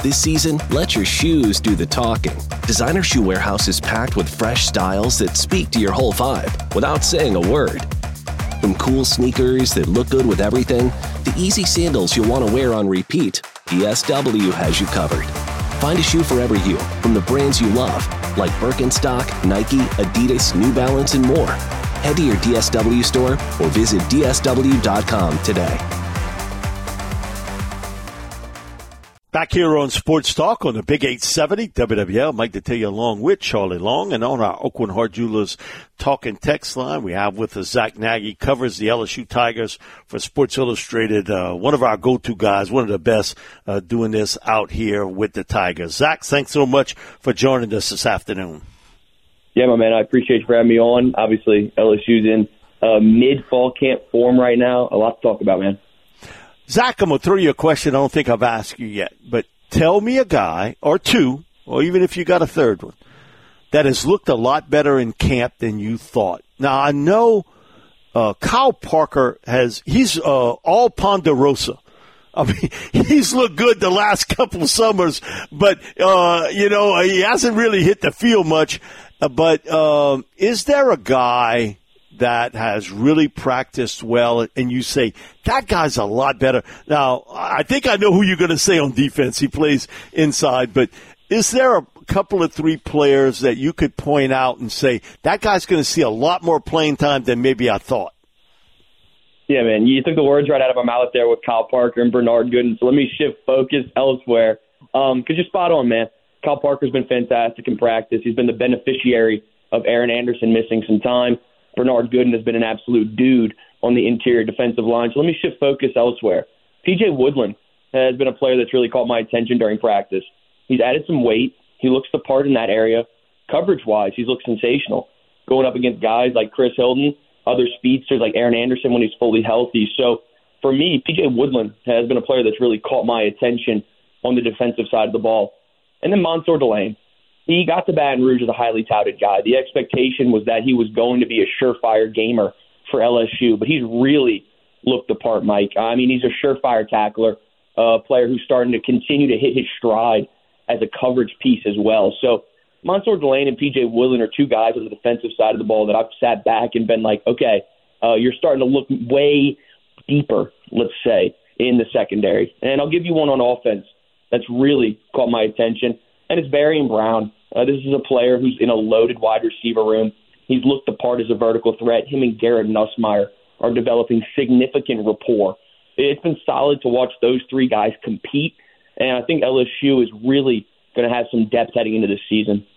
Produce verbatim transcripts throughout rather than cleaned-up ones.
This season, let your shoes do the talking. Designer Shoe Warehouse is packed with fresh styles that speak to your whole vibe without saying a word. From cool sneakers that look good with everything, to easy sandals you'll want to wear on repeat, D S W has you covered. Find a shoe for every you from the brands you love, like Birkenstock, Nike, Adidas, New Balance, and more. Head to your D S W store or visit D S W dot com today. Back here on Sports Talk on the Big eight seventy W W L. Mike Detillier along with Charlie Long. And on our Aucoin Hart Jewelers talk and text line, we have with us Zach Nagy, covers the L S U Tigers for Sports Illustrated. Uh, one of our go-to guys, one of the best uh, doing this out here with the Tigers. Zach, thanks so much for joining us this afternoon. Yeah, my man, I appreciate you for having me on. Obviously, L S U's in uh, mid-fall camp form right now. A lot to talk about, man. Zach, I'm going to throw you a question I don't think I've asked you yet, but tell me a guy, or two, or even if you got a third one, that has looked a lot better in camp than you thought. Now, I know uh, Kyle Parker has, he's uh, all Ponderosa. I mean, he's looked good the last couple of summers, but, uh, you know, he hasn't really hit the field much. Uh, but um, is there a guy that has really practiced well, and you say, that guy's a lot better? Now, I think I know who you're going to say on defense. He plays inside, but is there a couple of three players that you could point out and say, that guy's going to see a lot more playing time than maybe I thought? Yeah, man, you took the words right out of my mouth there with Kyle Parker and Bernard Gooden, so let me shift focus elsewhere, because um, you're spot on, man. Kyle Parker's been fantastic in practice. He's been the beneficiary of Aaron Anderson missing some time. Bernard Gooden has been an absolute dude on the interior defensive line. So let me shift focus elsewhere. P J Woodland has been a player that's really caught my attention during practice. He's added some weight. He looks the part in that area. Coverage-wise, he's looked sensational. Going up against guys like Chris Hilton, other speedsters like Aaron Anderson when he's fully healthy. So for me, P J Woodland has been a player that's really caught my attention on the defensive side of the ball. And then Mansour Delane. He got to Baton Rouge as a highly touted guy. The expectation was that he was going to be a surefire gamer for L S U, but he's really looked the part, Mike. I mean, he's a surefire tackler, a player who's starting to continue to hit his stride as a coverage piece as well. So Mansour Delane and P J Woodland are two guys on the defensive side of the ball that I've sat back and been like, okay, uh, you're starting to look way deeper, let's say, in the secondary. And I'll give you one on offense that's really caught my attention, and it's Barian Brown. Uh, this is a player who's in a loaded wide receiver room. He's looked the part as a vertical threat. Him and Garrett Nussmeier are developing significant rapport. It's been solid to watch those three guys compete, and I think L S U is really going to have some depth heading into this season.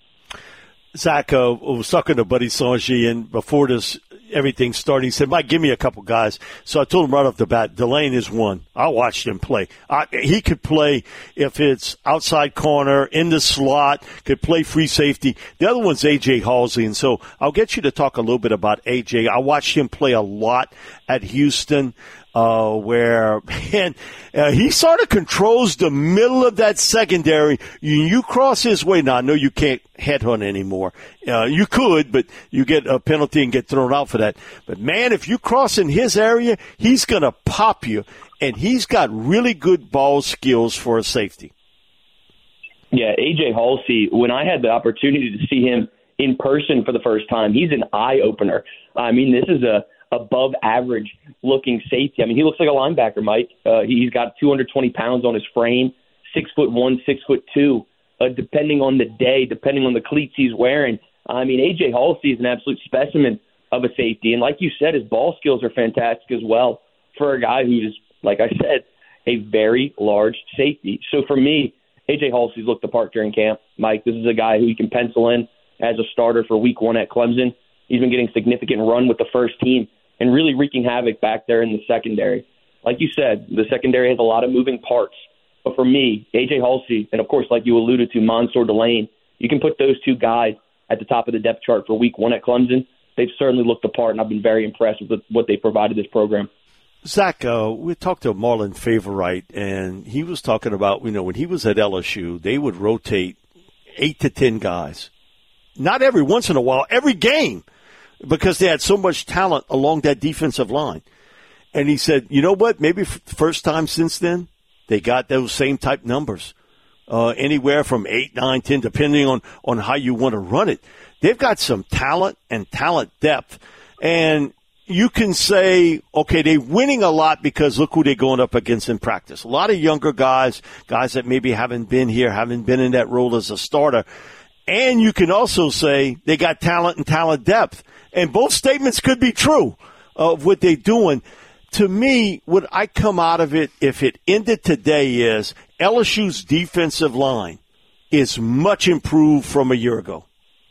Zach, uh, was talking to Buddy Sanji, and before this everything started, he said, Mike, give me a couple guys. So I told him right off the bat, Delane is one. I watched him play. I, he could play if it's outside corner, in the slot, could play free safety. The other one's A J Halsey, and so I'll get you to talk a little bit about A J. I watched him play a lot at Houston. Uh, where, man, uh, he sort of controls the middle of that secondary. You, you cross his way. Now, I know you can't headhunt anymore. Uh, you could, but you get a penalty and get thrown out for that. But, man, if you cross in his area, he's going to pop you. And he's got really good ball skills for a safety. Yeah, A J Halsey, when I had the opportunity to see him in person for the first time, he's an eye-opener. I mean, this is a above average looking safety. I mean, he looks like a linebacker, Mike. Uh, he's got two hundred twenty pounds on his frame, six foot one, six foot two, uh, depending on the day, depending on the cleats he's wearing. I mean, A J Halsey is an absolute specimen of a safety. And like you said, his ball skills are fantastic as well for a guy who's, like I said, a very large safety. So for me, A J Halsey's looked the part during camp. Mike, this is a guy who you can pencil in as a starter for week one at Clemson. He's been getting significant run with the first team and really wreaking havoc back there in the secondary. Like you said, the secondary has a lot of moving parts. But for me, A J Halsey, and of course, like you alluded to, Mansour Delane, you can put those two guys at the top of the depth chart for week one at Clemson. They've certainly looked the part, and I've been very impressed with what they provided this program. Zach, uh, we talked to Marlon Favorite, and he was talking about, you know, when he was at L S U, they would rotate eight to ten guys. Not every once in a while, every game, because they had so much talent along that defensive line. And he said, you know what, maybe for the first time since then, they got those same type numbers uh, anywhere from eight, nine, ten, depending on, on how you want to run it. They've got some talent and talent depth. And you can say, okay, they're winning a lot because look who they're going up against in practice. A lot of younger guys, guys that maybe haven't been here, haven't been in that role as a starter. And you can also say they got talent and talent depth. And both statements could be true of what they're doing. To me, what I come out of it, if it ended today, is L S U's defensive line is much improved from a year ago.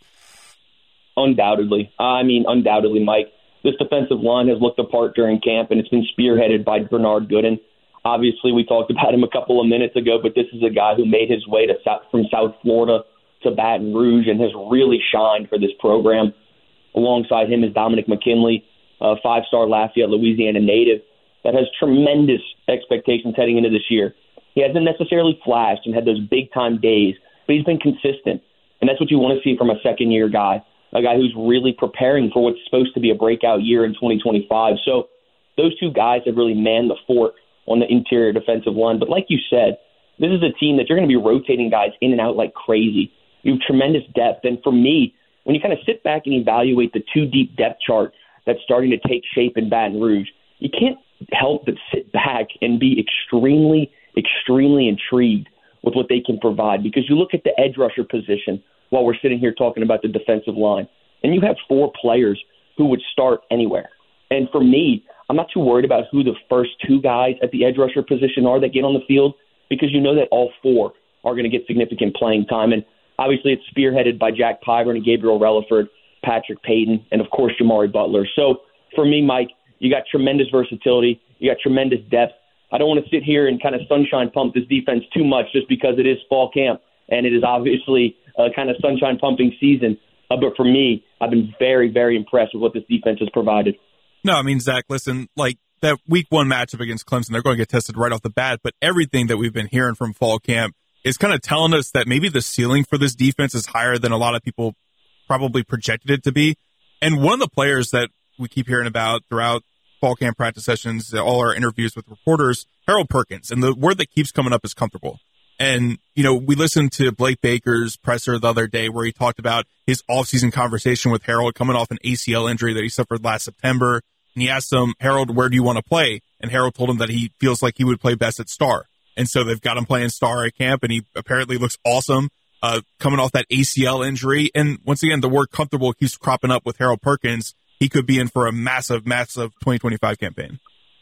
Undoubtedly. I mean, undoubtedly, Mike. This defensive line has looked apart during camp, and it's been spearheaded by Bernard Gooden. Obviously, we talked about him a couple of minutes ago, but this is a guy who made his way to South, from South Florida to Baton Rouge and has really shined for this program. Alongside him is Dominic McKinley, a five-star Lafayette, Louisiana native that has tremendous expectations heading into this year. He hasn't necessarily flashed and had those big-time days, but he's been consistent, and that's what you want to see from a second-year guy, a guy who's really preparing for what's supposed to be a breakout year in twenty twenty-five. So those two guys have really manned the fort on the interior defensive line. But like you said, this is a team that you're going to be rotating guys in and out like crazy. You have tremendous depth. And for me, when you kind of sit back and evaluate the two-deep depth chart that's starting to take shape in Baton Rouge, you can't help but sit back and be extremely, extremely intrigued with what they can provide. Because you look at the edge rusher position while we're sitting here talking about the defensive line, and you have four players who would start anywhere. And for me, I'm not too worried about who the first two guys at the edge rusher position are that get on the field, because you know that all four are going to get significant playing time. And obviously it's spearheaded by Jack Pyburn and Gabriel Relaford, Patrick Payton, and of course Jamari Butler. So for me, Mike, you got tremendous versatility. You got tremendous depth. I don't want to sit here and kind of sunshine pump this defense too much just because it is fall camp and it is obviously a kind of sunshine pumping season. Uh, but for me, I've been very, very impressed with what this defense has provided. No, I mean, Zach, listen, like that week one matchup against Clemson, they're going to get tested right off the bat. But everything that we've been hearing from fall camp is kind of telling us that maybe the ceiling for this defense is higher than a lot of people probably projected it to be. And one of the players that we keep hearing about throughout fall camp practice sessions, all our interviews with reporters, Harold Perkins. And the word that keeps coming up is comfortable. And, you know, we listened to Blake Baker's presser the other day where he talked about his offseason conversation with Harold coming off an A C L injury that he suffered last September. And he asked him, Harold, where do you want to play? And Harold told him that he feels like he would play best at star. And so they've got him playing star at camp, and he apparently looks awesome uh, coming off that A C L injury. And once again, the word comfortable keeps cropping up with Harold Perkins. He could be in for a massive, massive twenty twenty-five campaign.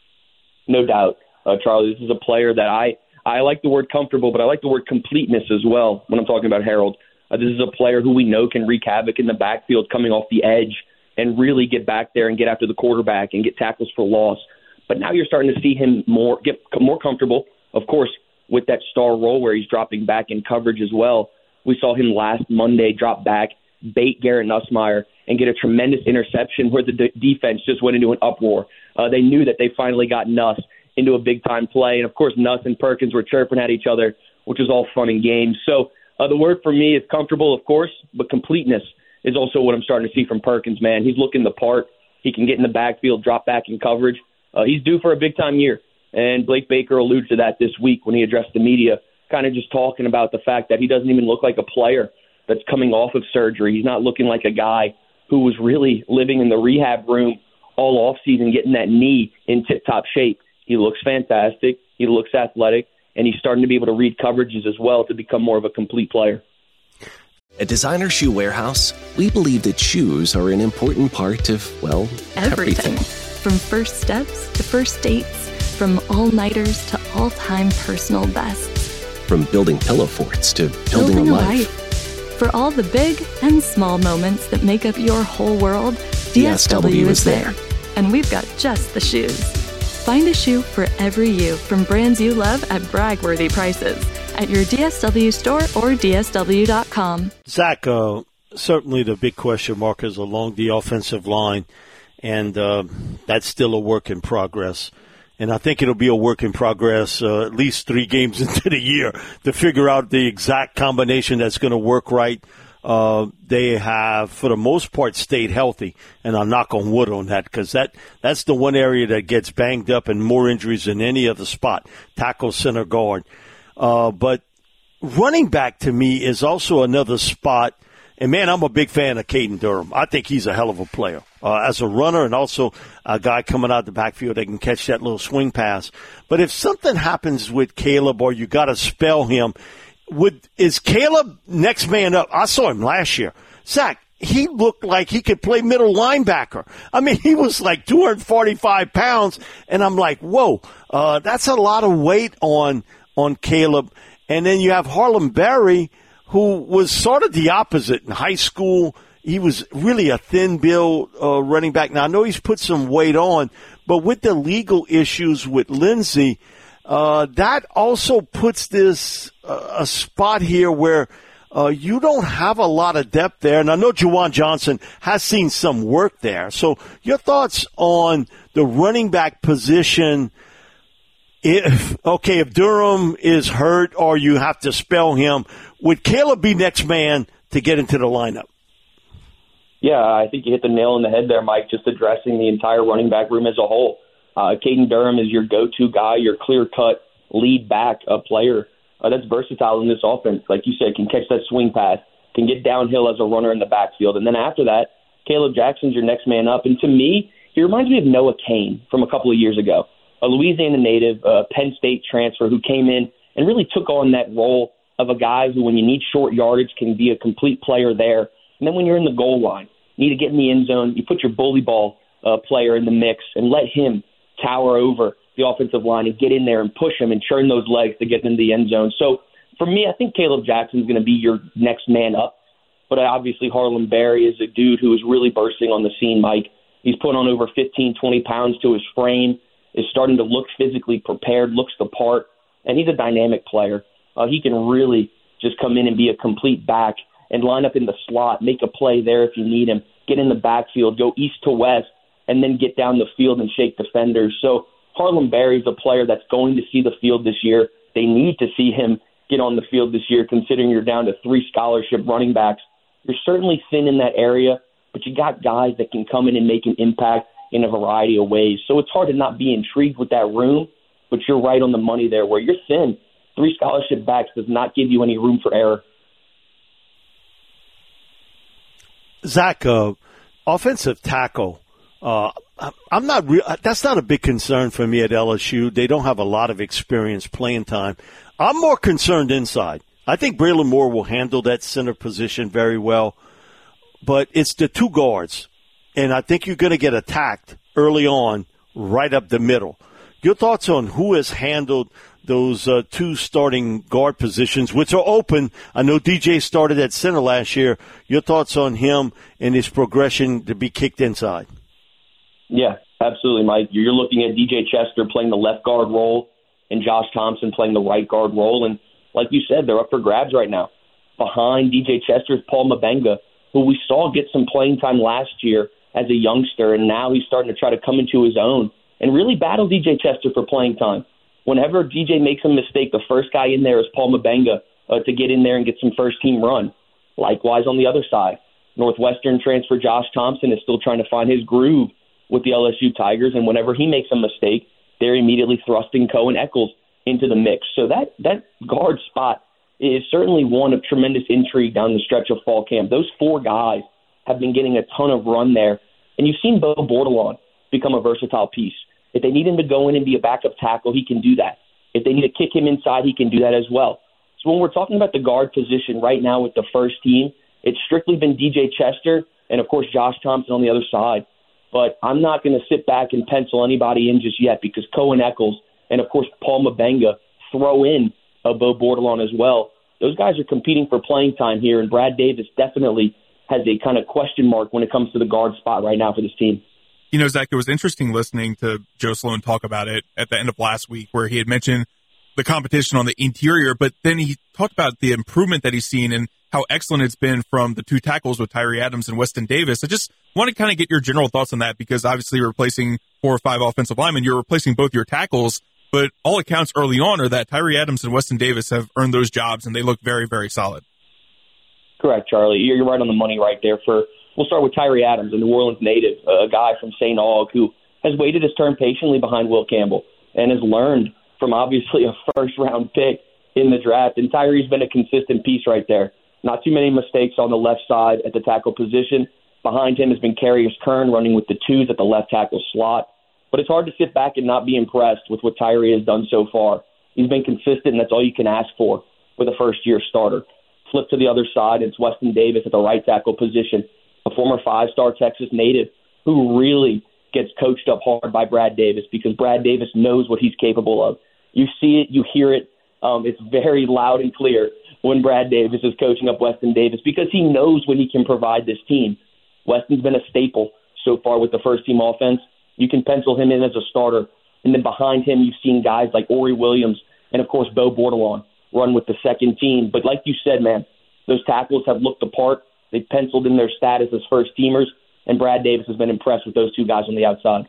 No doubt, uh, Charlie. This is a player that I, I like the word comfortable, but I like the word completeness as well when I'm talking about Harold. Uh, this is a player who we know can wreak havoc in the backfield coming off the edge and really get back there and get after the quarterback and get tackles for loss. But now you're starting to see him more get more comfortable, of course, with that star role where he's dropping back in coverage as well. We saw him last Monday drop back, bait Garrett Nussmeier, and get a tremendous interception where the de- defense just went into an uproar. Uh, they knew that they finally got Nuss into a big-time play. And, of course, Nuss and Perkins were chirping at each other, which was all fun and games. So uh, the word for me is comfortable, of course, but completeness is also what I'm starting to see from Perkins, man. He's looking the part. He can get in the backfield, drop back in coverage. Uh, he's due for a big-time year. And Blake Baker alluded to that this week when he addressed the media, kind of just talking about the fact that he doesn't even look like a player that's coming off of surgery. He's not looking like a guy who was really living in the rehab room all offseason, getting that knee in tip-top shape. He looks fantastic. He looks athletic. And he's starting to be able to read coverages as well to become more of a complete player. At Designer Shoe Warehouse, we believe that shoes are an important part of, well, everything. everything. From first steps to first dates, from all-nighters to all-time personal bests. From building pillow forts to building, building a, a life. life. For all the big and small moments that make up your whole world, D S W is there. And we've got just the shoes. Find a shoe for every you from brands you love at brag-worthy prices at your D S W store or D S W dot com. Zach, uh, certainly the big question mark is along the offensive line, and uh, that's still a work in progress. And I think it'll be a work in progress uh, at least three games into the year to figure out the exact combination that's going to work right. Uh, they have, for the most part, stayed healthy, and I'll knock on wood on that because that, that's the one area that gets banged up and more injuries than any other spot, tackle, center, guard. Uh, but running back to me is also another spot. And, man, I'm a big fan of Caden Durham. I think he's a hell of a player uh, as a runner and also a guy coming out the backfield that can catch that little swing pass. But if something happens with Caleb or you got to spell him, would is Caleb next man up? I saw him last year. Zach, he looked like he could play middle linebacker. I mean, he was like two hundred forty-five pounds, and I'm like, whoa, uh, that's a lot of weight on on Caleb. And then you have Harlem Berry, who was sort of the opposite in high school. He was really a thin build uh, running back. Now, I know he's put some weight on, but with the legal issues with Lindsey, uh, that also puts this uh, a spot here where uh, you don't have a lot of depth there. And I know Juwan Johnson has seen some work there. So your thoughts on the running back position? If okay, if Durham is hurt or you have to spell him, would Caleb be next man to get into the lineup? Yeah, I think you hit the nail on the head there, Mike, just addressing the entire running back room as a whole. Uh, Caden Durham is your go-to guy, your clear-cut lead back uh, player uh, that's versatile in this offense. Like you said, can catch that swing pass, can get downhill as a runner in the backfield. And then after that, Caleb Jackson's your next man up. And to me, he reminds me of Noah Cain from a couple of years ago, a Louisiana native, uh, Penn State transfer who came in and really took on that role of a guy who, when you need short yardage, can be a complete player there. And then when you're in the goal line, you need to get in the end zone, you put your bully ball uh, player in the mix and let him tower over the offensive line and get in there and push him and churn those legs to get into the end zone. So for me, I think Caleb Jackson's going to be your next man up. But obviously Harlem Berry is a dude who is really bursting on the scene, Mike. He's put on over fifteen, twenty pounds to his frame, is starting to look physically prepared, looks the part, and he's a dynamic player. Uh, he can really just come in and be a complete back and line up in the slot, make a play there if you need him, get in the backfield, go east to west, and then get down the field and shake defenders. So Harlem Berry is a player that's going to see the field this year. They need to see him get on the field this year, considering you're down to three scholarship running backs. You're certainly thin in that area, but you got guys that can come in and make an impact in a variety of ways. So it's hard to not be intrigued with that room, but you're right on the money there. Where you're thin, three scholarship backs does not give you any room for error. Zach, uh, offensive tackle, uh, I'm not real. That's not a big concern for me at L S U. They don't have a lot of experience playing time. I'm more concerned inside. I think Braylon Moore will handle that center position very well, but it's the two guards, and I think you're going to get attacked early on, right up the middle. Your thoughts on who has handled those uh, two starting guard positions, which are open? I know D J started at center last year. Your thoughts on him and his progression to be kicked inside? Yeah, absolutely, Mike. You're looking at D J Chester playing the left guard role and Josh Thompson playing the right guard role. And like you said, they're up for grabs right now. Behind D J Chester is Paul Mabenga, who we saw get some playing time last year as a youngster, and now he's starting to try to come into his own and really battle D J Chester for playing time. Whenever D J makes a mistake, the first guy in there is Paul Mabenga uh, to get in there and get some first-team run. Likewise, on the other side, Northwestern transfer Josh Thompson is still trying to find his groove with the L S U Tigers, and whenever he makes a mistake, they're immediately thrusting Cohen Eccles into the mix. So that, that guard spot is certainly one of tremendous intrigue down the stretch of fall camp. Those four guys have been getting a ton of run there, and you've seen Bo Bordelon become a versatile piece. If they need him to go in and be a backup tackle, he can do that. If they need to kick him inside, he can do that as well. So when we're talking about the guard position right now with the first team, it's strictly been D J Chester and, of course, Josh Thompson on the other side. But I'm not going to sit back and pencil anybody in just yet because Cohen Eccles and, of course, Paul Mabenga throw in a Bo Bordelon as well. Those guys are competing for playing time here, and Brad Davis definitely has a kind of question mark when it comes to the guard spot right now for this team. You know, Zach, it was interesting listening to Joe Sloan talk about it at the end of last week where he had mentioned the competition on the interior, but then he talked about the improvement that he's seen and how excellent it's been from the two tackles with Tyree Adams and Weston Davis. I just want to kind of get your general thoughts on that because obviously you're replacing four or five offensive linemen. You're replacing both your tackles, but all accounts early on are that Tyree Adams and Weston Davis have earned those jobs and they look very, very solid. Correct, Charlie. You're right on the money right there. For We'll start with Tyree Adams, a New Orleans native, a guy from Saint Aug who has waited his turn patiently behind Will Campbell and has learned from obviously a first-round pick in the draft. And Tyree's been a consistent piece right there. Not too many mistakes on the left side at the tackle position. Behind him has been Carius Kern running with the twos at the left tackle slot. But it's hard to sit back and not be impressed with what Tyree has done so far. He's been consistent, and that's all you can ask for with a first-year starter. Flip to the other side, it's Weston Davis at the right tackle position, a former five-star Texas native who really gets coached up hard by Brad Davis because Brad Davis knows what he's capable of. You see it, you hear it. Um, it's very loud and clear when Brad Davis is coaching up Weston Davis because he knows what he can provide this team. Weston's been a staple so far with the first-team offense. You can pencil him in as a starter. And then behind him, you've seen guys like Ori Williams and, of course, Bo Bordelon run with the second team. But like you said, man, those tackles have looked the part. They've penciled in their status as first-teamers, and Brad Davis has been impressed with those two guys on the outside.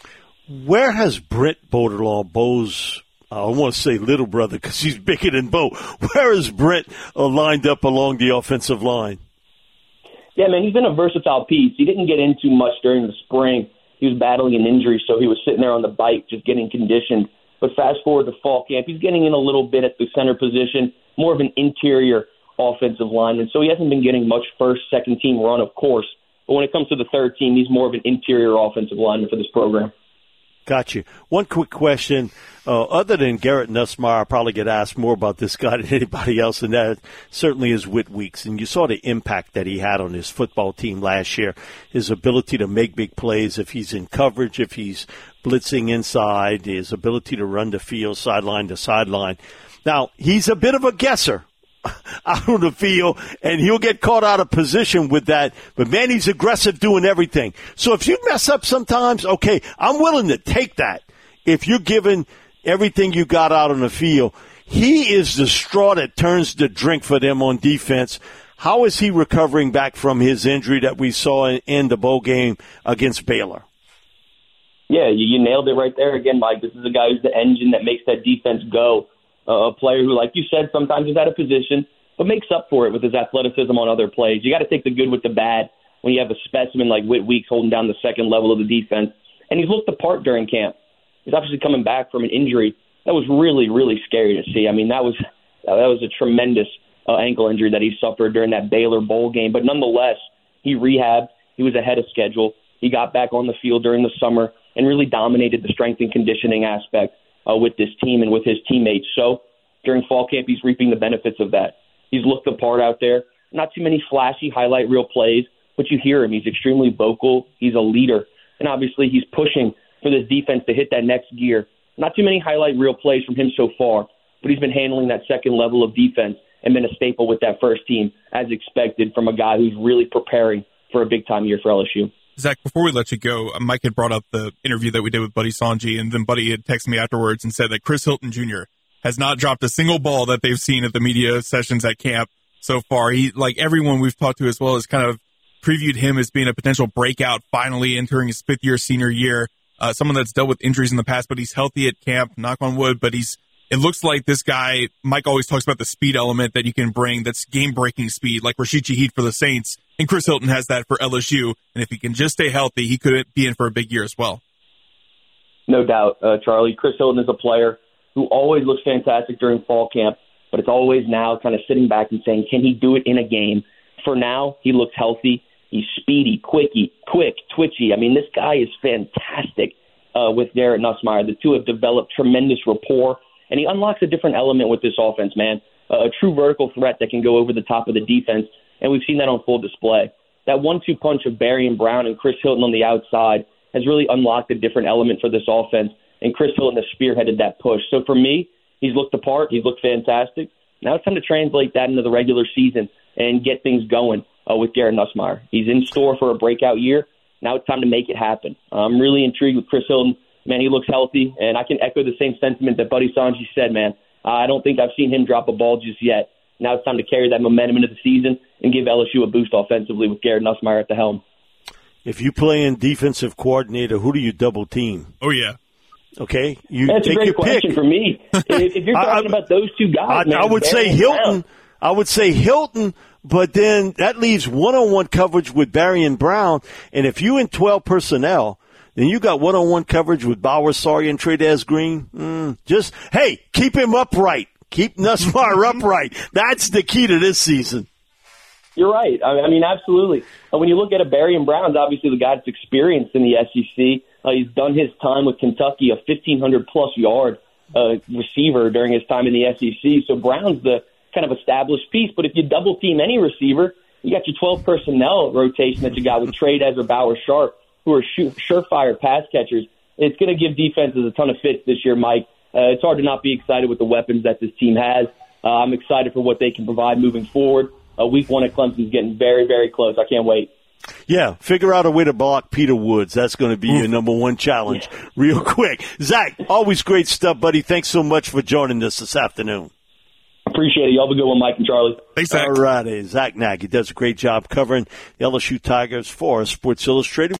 Where has Brent Bordelon, Bo's, I don't want to say little brother because he's bigger than Bo, where is Brent uh, lined up along the offensive line? Yeah, man, he's been a versatile piece. He didn't get into much during the spring. He was battling an injury, so he was sitting there on the bike just getting conditioned. But fast forward to fall camp, he's getting in a little bit at the center position, more of an interior offensive lineman. So he hasn't been getting much first, second team run, of course. But when it comes to the third team, he's more of an interior offensive lineman for this program. Got you. One quick question. Uh, other than Garrett Nussmeier, I probably get asked more about this guy than anybody else, and that certainly is Whit Weeks. And you saw the impact that he had on his football team last year, his ability to make big plays if he's in coverage, if he's blitzing inside, his ability to run the field sideline to sideline. Now, he's a bit of a guesser out on the field, and he'll get caught out of position with that. But, man, he's aggressive doing everything. So if you mess up sometimes, okay, I'm willing to take that. If you're giving everything you got out on the field, he is the straw that turns the drink for them on defense. How is he recovering back from his injury that we saw in, in the bowl game against Baylor? Yeah, you, you nailed it right there again, Mike. This is a guy who's the engine that makes that defense go. Uh, a player who, like you said, sometimes is out of position, but makes up for it with his athleticism on other plays. You got to take the good with the bad when you have a specimen like Whit Weeks holding down the second level of the defense. And he's looked the part during camp. He's obviously coming back from an injury that was really, really scary to see. I mean, that was that was a tremendous uh, ankle injury that he suffered during that Baylor bowl game. But nonetheless, he rehabbed. He was ahead of schedule. He got back on the field during the summer and really dominated the strength and conditioning aspect uh, with this team and with his teammates. So during fall camp, he's reaping the benefits of that. He's looked the part out there. Not too many flashy highlight reel plays, but you hear him. He's extremely vocal. He's a leader. And obviously he's pushing for this defense to hit that next gear. Not too many highlight reel plays from him so far, but he's been handling that second level of defense and been a staple with that first team, as expected from a guy who's really preparing for a big-time year for L S U. Zach, before we let you go, Mike had brought up the interview that we did with Buddy Sanji, and then Buddy had texted me afterwards and said that Chris Hilton Junior has not dropped a single ball that they've seen at the media sessions at camp so far. He, like everyone we've talked to as well, has kind of previewed him as being a potential breakout, finally entering his fifth-year senior year. Uh, someone that's dealt with injuries in the past, but he's healthy at camp, knock on wood, but he's, it looks like this guy, Mike always talks about the speed element that you can bring, that's game-breaking speed, like Rashid Shaheed for the Saints, and Chris Hilton has that for L S U, and if he can just stay healthy, he could be in for a big year as well. No doubt, uh, Charlie. Chris Hilton is a player who always looks fantastic during fall camp, but it's always now kind of sitting back and saying, can he do it in a game? For now, he looks healthy. He's speedy, quicky, quick, twitchy. I mean, this guy is fantastic uh, with Garrett Nussmeier. The two have developed tremendous rapport, and he unlocks a different element with this offense, man. Uh, a true vertical threat that can go over the top of the defense, and we've seen that on full display. That one two punch of Barry Brown and Chris Hilton on the outside has really unlocked a different element for this offense, and Chris Hilton has spearheaded that push. So for me, he's looked the part. He's looked fantastic. Now it's time to translate that into the regular season and get things going uh, with Garrett Nussmeier. He's in store for a breakout year. Now it's time to make it happen. I'm really intrigued with Chris Hilton. Man, he looks healthy, and I can echo the same sentiment that Buddy Sanji said, man. Uh, I don't think I've seen him drop a ball just yet. Now it's time to carry that momentum into the season and give L S U a boost offensively with Garrett Nussmeier at the helm. If you play in defensive coordinator, who do you double team? Oh, yeah. Okay, you That's take a great your question pick. for me. If, if you're talking I, about those two guys, I, man, I would Barry say Hilton. Brown. I would say Hilton, but then that leaves one-on-one coverage with Barry and Brown. And if you in twelve personnel, then you got one-on-one coverage with Bauer, Sawyer, and Tradez Green. Mm, just, hey, keep him upright. Keep Nussmeier upright. That's the key to this season. You're right. I mean, absolutely. When you look at a Barry and Brown's, obviously the guy that's experienced in the S E C. Uh, he's done his time with Kentucky, a fifteen hundred plus yard uh, receiver during his time in the S E C. So Brown's the kind of established piece. But if you double team any receiver, you got your twelve personnel rotation that you got with Trey Desert, Bauer, Sharp, who are sure, surefire pass catchers. It's going to give defenses a ton of fits this year, Mike. Uh, it's hard to not be excited with the weapons that this team has. Uh, I'm excited for what they can provide moving forward. Uh, week one at Clemson is getting very, very close. I can't wait. Yeah, figure out a way to block Peter Woods. That's going to be your number one challenge yeah. real quick. Zach, always great stuff, buddy. Thanks so much for joining us this afternoon. Appreciate it. Y'all have a good one, Mike and Charlie. Thanks, Zach. All righty. Zach Nagy does a great job covering the L S U Tigers for Sports Illustrated.